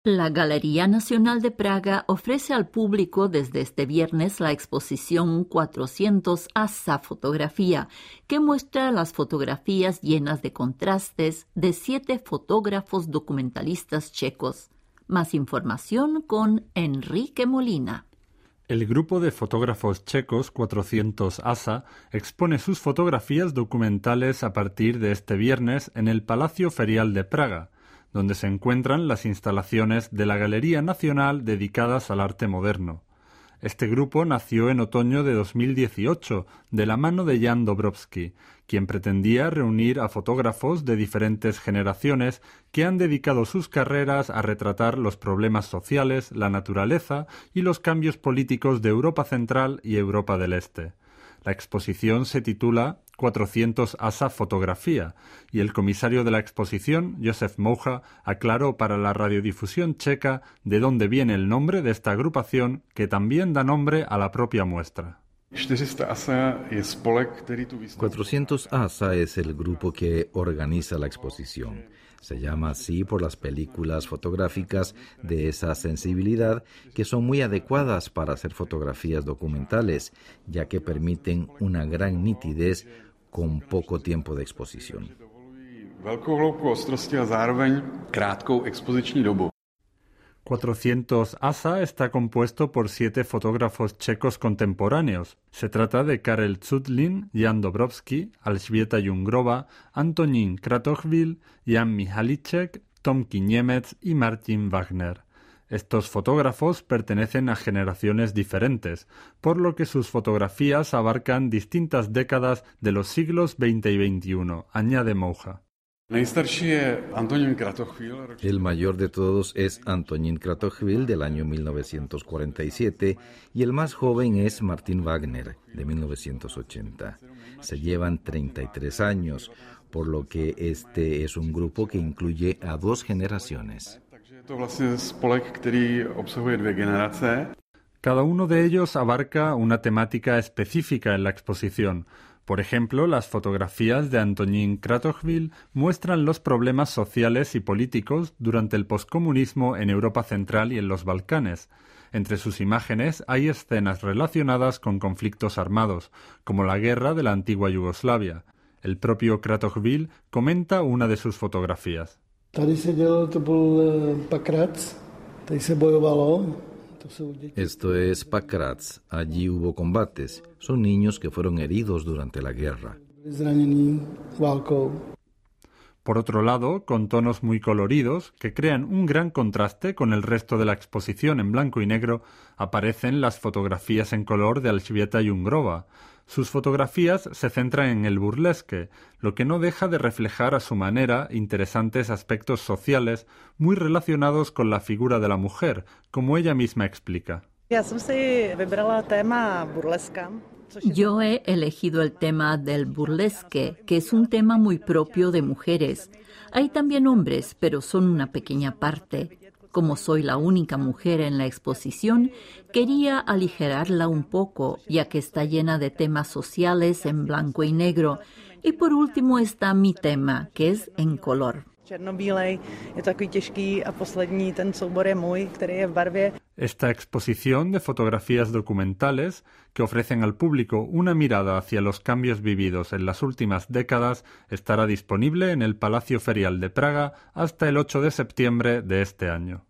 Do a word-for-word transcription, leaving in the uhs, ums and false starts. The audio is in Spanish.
La Galería Nacional de Praga ofrece al público desde este viernes la exposición cuatrocientos ASA Fotografía, que muestra las fotografías llenas de contrastes de siete fotógrafos documentalistas checos. Más información con Enrique Molina. El grupo de fotógrafos checos cuatrocientos ASA expone sus fotografías documentales a partir de este viernes en el Palacio Ferial de Praga, donde se encuentran las instalaciones de la Galería Nacional dedicadas al arte moderno. Este grupo nació en otoño de dos mil dieciocho, de la mano de Jan Dobrowski, quien pretendía reunir a fotógrafos de diferentes generaciones que han dedicado sus carreras a retratar los problemas sociales, la naturaleza y los cambios políticos de Europa Central y Europa del Este. La exposición se titula cuatrocientos ASA Fotografía y el comisario de la exposición, Josef Moucha, aclaró para la radiodifusión checa de dónde viene el nombre de esta agrupación que también da nombre a la propia muestra. cuatrocientos ASA es el grupo que organiza la exposición. Se llama así por las películas fotográficas de esa sensibilidad que son muy adecuadas para hacer fotografías documentales, ya que permiten una gran nitidez con poco tiempo de exposición. cuatrocientos ASA está compuesto por siete fotógrafos checos contemporáneos. Se trata de Karel Zudlin, Jan Dobrowski, Elżbieta Jungrowa, Antonín Kratochwil, Jan Michalicek, Tomky Niemiec y Martin Wagner. Estos fotógrafos pertenecen a generaciones diferentes, por lo que sus fotografías abarcan distintas décadas de los siglos veinte y veintiuno, añade Moucha. El mayor de todos es Antonín Kratochwil, del año mil novecientos cuarenta y siete, y el más joven es Martin Wagner, de mil novecientos ochenta. Se llevan treinta y tres años, por lo que este es un grupo que incluye a dos generaciones. Cada uno de ellos abarca una temática específica en la exposición. Por ejemplo, las fotografías de Antonín Kratochwil muestran los problemas sociales y políticos durante el poscomunismo en Europa Central y en los Balcanes. Entre sus imágenes hay escenas relacionadas con conflictos armados, como la guerra de la antigua Yugoslavia. El propio Kratochwil comenta una de sus fotografías. Esto es Pakrac. Allí hubo combates. Son niños que fueron heridos durante la guerra. Por otro lado, con tonos muy coloridos, que crean un gran contraste con el resto de la exposición en blanco y negro, aparecen las fotografías en color de Elżbieta Jungrowa. Sus fotografías se centran en el burlesque, lo que no deja de reflejar a su manera interesantes aspectos sociales muy relacionados con la figura de la mujer, como ella misma explica. Yo he elegido el tema del burlesque, que es un tema muy propio de mujeres. Hay también hombres, pero son una pequeña parte. Como soy la única mujer en la exposición, quería aligerarla un poco, ya que está llena de temas sociales en blanco y negro. Y por último está mi tema, que es en color. Esta exposición de fotografías documentales, que ofrecen al público una mirada hacia los cambios vividos en las últimas décadas, estará disponible en el Palacio Ferial de Praga hasta el ocho de septiembre de este año.